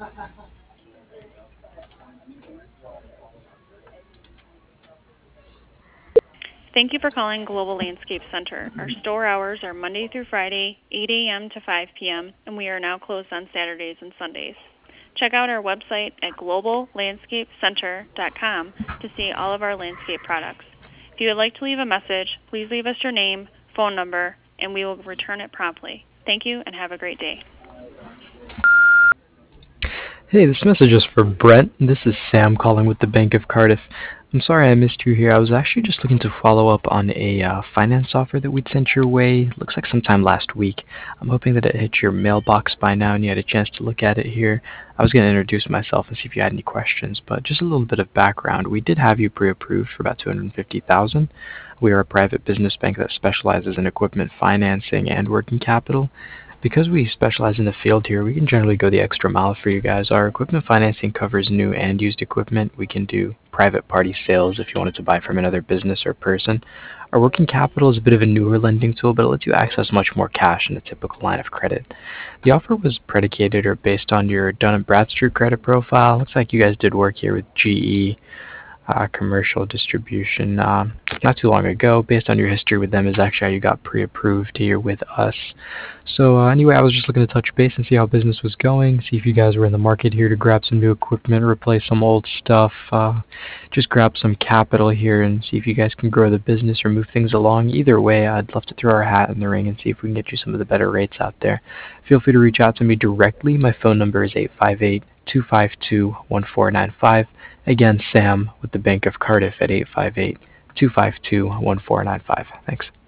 Thank you for calling Global Landscape Center. Our store hours are Monday through Friday, 8 a.m. to 5 p.m., and we are now closed on Saturdays and Sundays. Check out our website at globallandscapecenter.com to see all of our landscape products. If you would like to leave a message, please leave us your name, phone number, and we will return it promptly. Thank you and have a great day. Hey, this message is for Brent. This is Sam calling with the Bank of Cardiff. I'm sorry I missed you here. I was actually just looking to follow up on a finance offer that we'd sent your way. Looks like sometime last week. I'm hoping that it hit your mailbox by now and you had a chance to look at it here. I was going to introduce myself and see if you had any questions, but just a little bit of background. We did have you pre-approved for about $250,000. We are a private business bank that specializes in equipment financing and working capital. Because we specialize in the field here, we can generally go the extra mile for you guys. Our equipment financing covers new and used equipment. We can do private party sales if you wanted to buy from another business or person. Our working capital is a bit of a newer lending tool, but it lets you access much more cash than a typical line of credit. The offer was predicated or based on your Dun & Bradstreet credit profile. Looks like you guys did work here with GE commercial distribution not too long ago. Based on your history with them is actually how you got pre-approved here with us. So anyway, I was just looking to touch base and see how business was going, see if you guys were in the market here to grab some new equipment, replace some old stuff, just grab some capital here and see if you guys can grow the business or move things along. Either way, I'd love to throw our hat in the ring and see if we can get you some of the better rates out there. Feel free to reach out to me directly. My phone number is 858-252-1495. Again, Sam with the Bank of Cardiff at 858-252-1495. Thanks.